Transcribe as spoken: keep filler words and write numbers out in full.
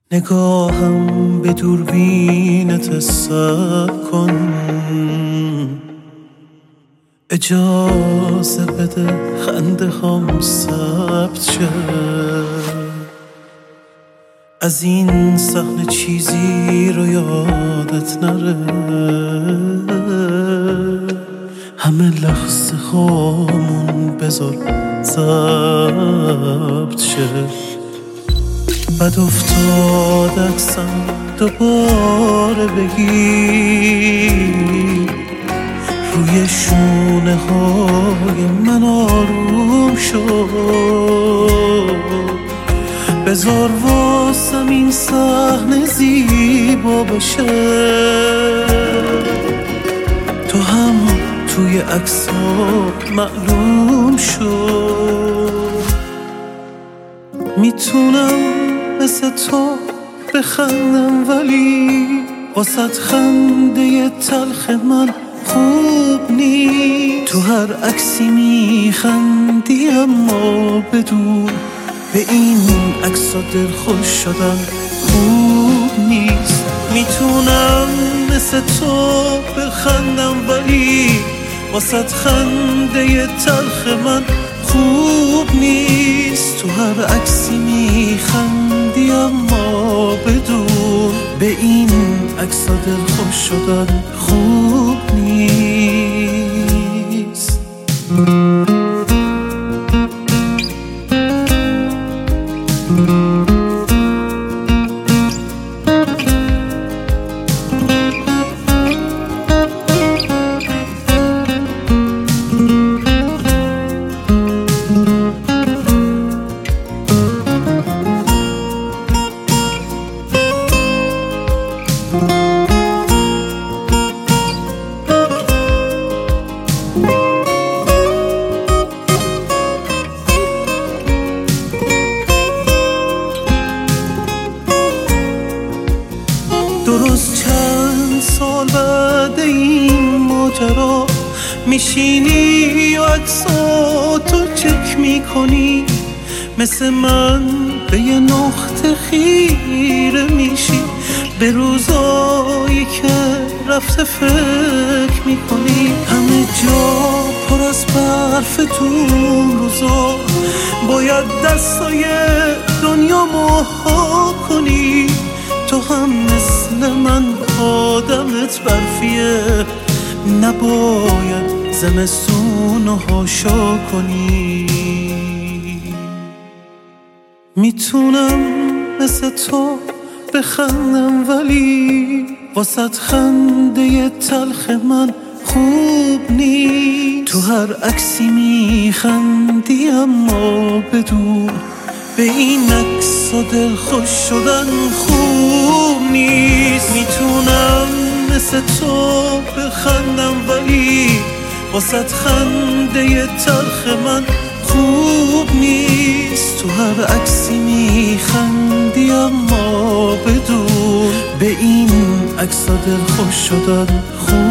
نگاهم به دوربینت سب کن، اجازه بده خنده هم ثبت شه. از این صحنه چیزی رو یادت نره، همه لحظه هامون بذار ثبت شه. بد افتاد عکسم دوباره بگیر، روی شونه های من آروم شد. بذار واسم این صحنه زیبا بشه، تو هم توی عکس‌ها معلوم شد. میتونم مثل تو بخندم ولی واسط خنده تلخ من خوب نی. تو هر عکسی میخندی اما بدون به این عکس‌ها دلخوش شدن خوب نیست. میتونم مثل تو بخندم ولی واسط خنده تلخ من خوب نیست. تو هر عکسی میخندی اما بدون به این عکس‌ها دلخوش شدن خوب نیست. درست چند سال بعد این ماجرا میشینی و عکساتو چک میکنی، مثل من به یه نقطه خیره میشی. به روزایی که رفته فکر میکنی، همه جا پر از برف تو روزا، باید دستای دنیا ماها کنی. تو هم مثل من آدمت برفیه، نباید زمستونو هاشا کنی. میتونم مثل تو بخندم ولی واسط خنده تلخ من خوب نی. تو هر عکسی میخندی اما بدون به این عکس‌ها دلخوش شدن خوب نیست. میتونم مثل تو بخندم ولی واسط خنده تلخ من خوب نیست. تو هر عکسی میخندی اما بدون به این عکس‌ها دلخوش شدن خوب